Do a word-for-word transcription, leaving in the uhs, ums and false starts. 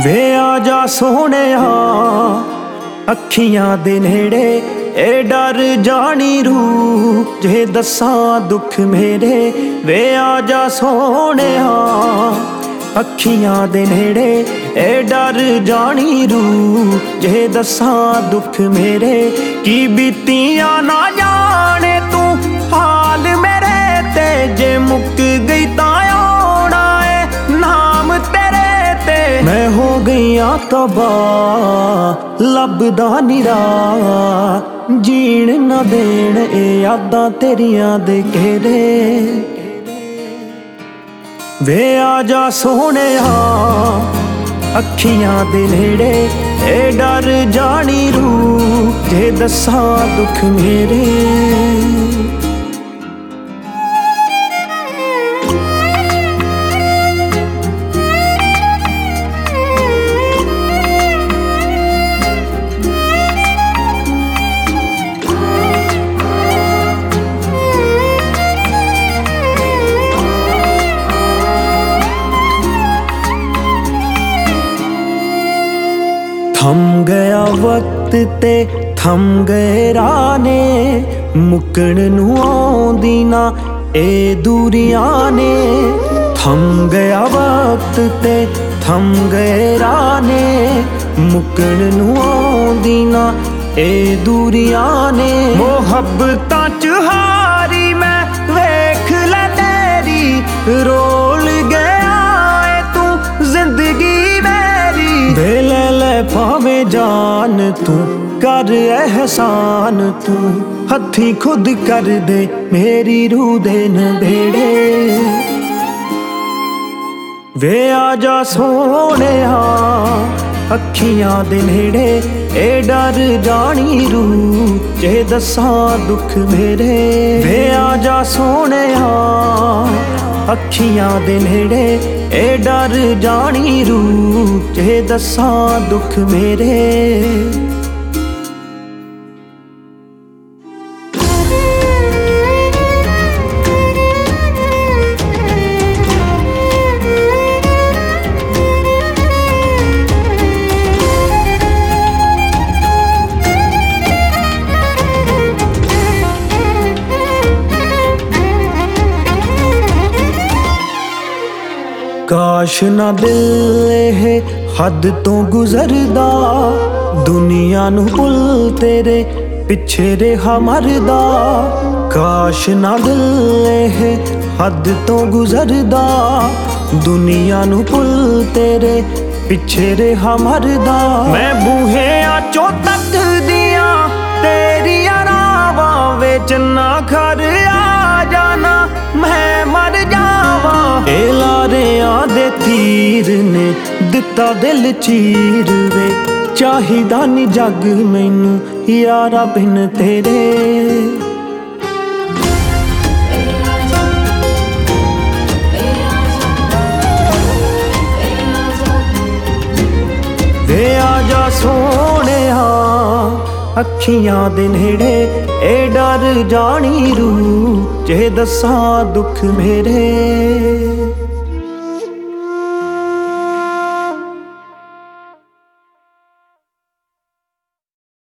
ਵੇ ਆ ਜਾ ਸੋਹਣਿਆ ਅੱਖੀਆਂ ਦੇ ਨੇੜੇ, ਏ ਡਰ ਜਾਣੀ ਰੂਹ ਜੇ ਦੱਸਾਂ ਦੁੱਖ ਮੇਰੇ। ਵੇ ਆ ਜਾ ਸੋਹਣਿਆ ਅੱਖੀਆਂ ਦੇ ਨੇੜੇ, ਏ ਡਰ ਜਾਣੀ ਰੂਹ ਜੇ ਦੱਸਾਂ ਦੁੱਖ ਮੇਰੇ। ਕੀ ਬੀਤੀਆਂ ਨਾ ਜਾਣੇ ਤੂੰ ਹਾਲ ਮੇਰੇ ਤੇ, ਜੇ ਮੁੱਕ ਗਈ ਤਾਂ ਆਉਣਾ ਏ ਨਾਮ ਤੇਰੇ ਤੇ। ਮੈਂ ਹੋ ਗਈਆਂ ਤਬਾਹ ਲੱਭਦਾ ਨੀ ਰਾਹ, ਜੀਣ ਨਾ ਦੇਣ ਇਹ ਯਾਦਾਂ ਤੇਰੀਆਂ ਦੇ ਘੇਰੇ। ਵੇ ਆ ਜਾ ਸੋਹਣਿਆ ਅੱਖੀਆਂ ਦੇ ਨੇੜੇ, ਏ ਡਰ ਜਾਣੀ ਰੂਹ ਜੇ ਦੱਸਾਂ ਦੁੱਖ ਮੇਰੇ। ਥਮ ਗਿਆ ਵਕਤ ਤੇ ਥਮ ਗਏ ਰਾਹ ਨੇ, ਮੁੱਕਣ ਨੂੰ ਆਉਂਦੀ ਨਾ ਇਹ ਦੂਰੀਆਂ ਨੇ। ਥਮ ਗਿਆ ਵਕਤ ਤੇ ਥਮ ਗਏ ਰਾਹ ਨੇ, ਮੁੱਕਣ ਨੂੰ ਆਉਂਦੀ ਨਾ ਇਹ ਦੂਰੀਆਂ ਨੇ। ਮੁਹੱਬਤਾਂ ਚ ਹਾਰੀ ਮੈਂ ਵੇਖ ਲੈ ਤੇਰੀ, ਰੋਲ ਗਿਆ ਏ ਤੂੰ ਜ਼ਿੰਦਗੀ ਮੇਰੀ। ਵੇ ਲੈ ਲੈ ਭਾਵੇਂ ਜਾਨ ਤੂੰ ਕਰ ਅਹਿਸਾਨ, ਤੂੰ ਹੱਥੀਂ ਖੁਦ ਕਰ ਦੇ ਮੇਰੀ ਰੂਹ ਦੇ ਨਬੇੜੇ। ਵੇ ਆ ਜਾ ਸੋਹਣਿਆ ਅੱਖੀਆਂ ਦੇ ਨੇੜੇ, ਏ ਡਰ ਜਾਣੀ ਰੂਹ ਜੇ ਦੱਸਾਂ ਦੁੱਖ ਮੇਰੇ। ਵੇ ਆ ਜਾ ਸੋਹਣਿਆ ਅੱਖੀਆਂ ਦੇ ਨੇੜੇ, ਏ ਡਰ ਜਾਣੀ ਰੂਹ ਜੇ ਦੱਸਾਂ ਦੁੱਖ ਮੇਰੇ। ਕਾਸ਼ ਨਾ ਦਿਲ ਇਹ ਹੱਦ ਤੋਂ ਗੁਜ਼ਰਦਾ, ਦੁਨੀਆ ਨੂੰ ਭੁੱਲ ਤੇਰੇ ਪਿੱਛੇ ਰਿਹਾ ਮਰਦਾ। ਕਾਸ਼ ਨਾ ਦਿਲ ਇਹ ਹੱਦ ਤੋਂ ਗੁਜ਼ਰਦਾ, ਦੁਨੀਆ ਨੂੰ ਭੁੱਲ ਤੇਰੇ ਪਿੱਛੇ ਰਿਹਾ ਮਰਦਾ। ਮੈਂ ਬੂਹਿਆਂ ਚੋਂ ਤੱਕਦੀਆਂ ਤੇਰੀਆਂ ਰਾਵਾਂ ਵਿੱਚ ਨਾ ਘਰ ਆ ਜਾਣਾ, ਮੈਂ ਮਰ ਜਾਵਾਂ। ਇਹ ਲਾਰਿਆਂ ਦੇ ਤੀਰ ਨੇ ਦਿੱਤਾ ਦਿਲ ਚੀਰ ਵੇ, ਚਾਹੀਦਾ ਨੀ ਜੱਗ ਮੈਨੂੰ ਯਾਰਾ ਬਿਨ ਤੇਰੇ। ਵੇ ਆ ਜਾ ਸੋਹਣਿਆ ਅੱਖੀਆਂ ਦੇ ਨੇੜੇ, ਏ ਡਰ ਜਾਣੀ ਰੂਹ ਜੇ ਦੱਸਾਂ ਦੁੱਖ ਮੇਰੇ।